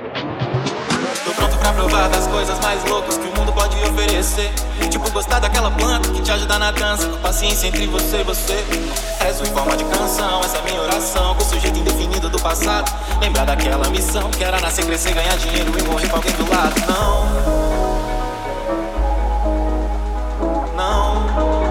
Tô pronto pra provar das coisas mais loucas que o mundo pode oferecer. Tipo gostar daquela planta que te ajuda na dança, com paciência entre você e você. Rezo em forma de canção, essa é minha oração, com o sujeito indefinido do passado. Lembrar daquela missão que era nascer, crescer, ganhar dinheiro e morrer com alguém do lado. Não,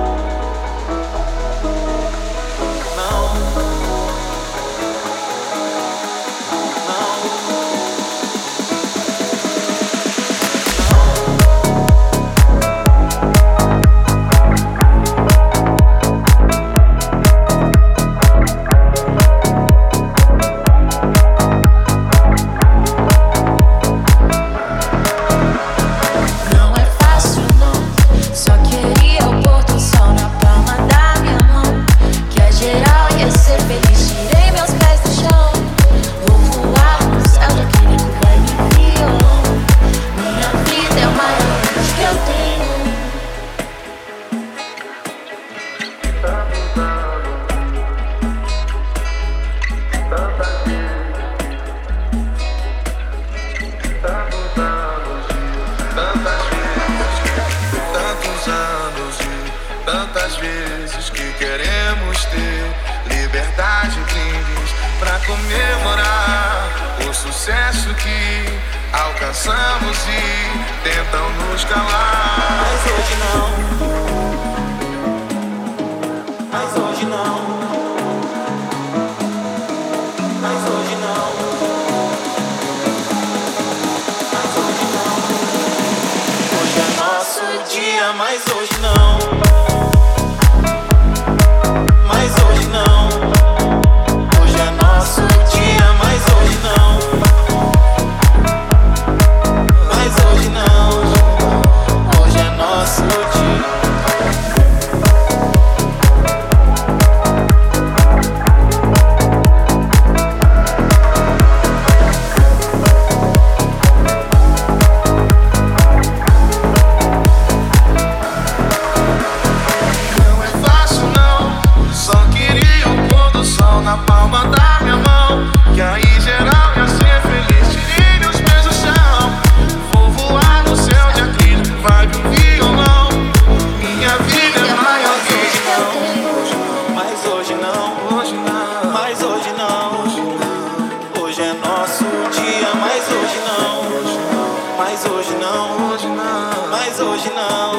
tantas vezes que queremos ter liberdade, brindes pra comemorar o sucesso que alcançamos e tentam nos calar. mas hoje não. Mas hoje não. Mas hoje não. Mas hoje não. Hoje é nosso dia, mas hoje não. Na palma da minha mão, que aí geral ia ser feliz. Tirei meus pés do chão, vou voar no céu de acrílico, vai vir um violão. Minha vida é maior que hoje. Mas hoje não, Hoje não, mas hoje não. Hoje é nosso dia, mas hoje não. Mas hoje não, hoje não. mas hoje não.